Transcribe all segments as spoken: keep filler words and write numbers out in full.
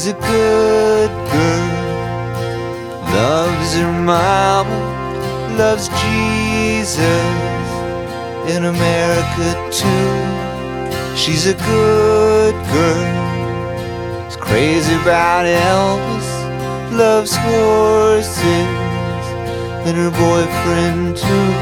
She's a good girl, loves her mama, loves Jesus, in America too. She's a good girl, is crazy about Elvis, loves horses, and her boyfriend too.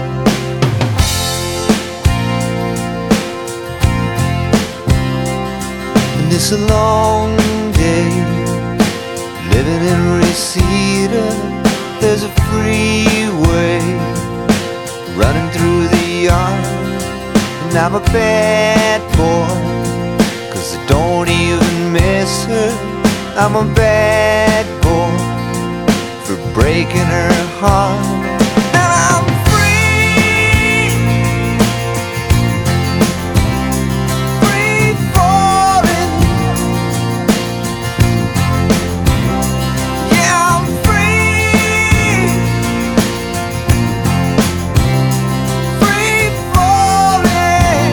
And it's a long day living in Reseda. There's a freeway running through the yard, and I'm a bad boy, 'cause I don't even miss her. I'm a bad boy for breaking her heart. And I'm free, free falling. Yeah, I'm free, free falling.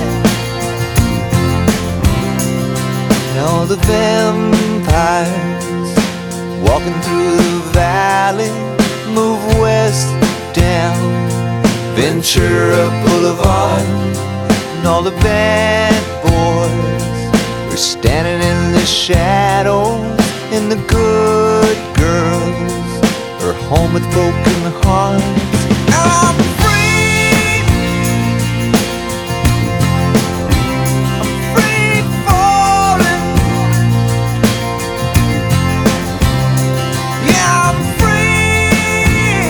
And all the vampires walking through the valley move west down Ventura Boulevard, and all the bad boys are standing in the shadows, and the good girls are home with broken hearts. And I'm free, I'm free falling. Yeah, I'm free,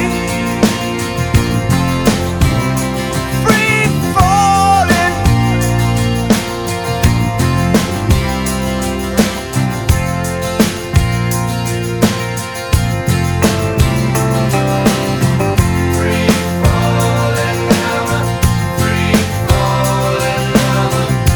free falling. Free falling now, free falling now.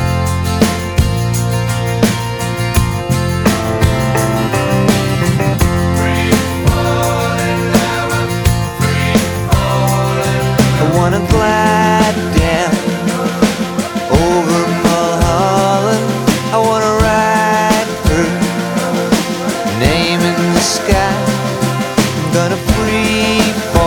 Free falling now, free falling. I wanna glide down over Mulholland. I wanna write her name in the sky. I'm gonna free fall.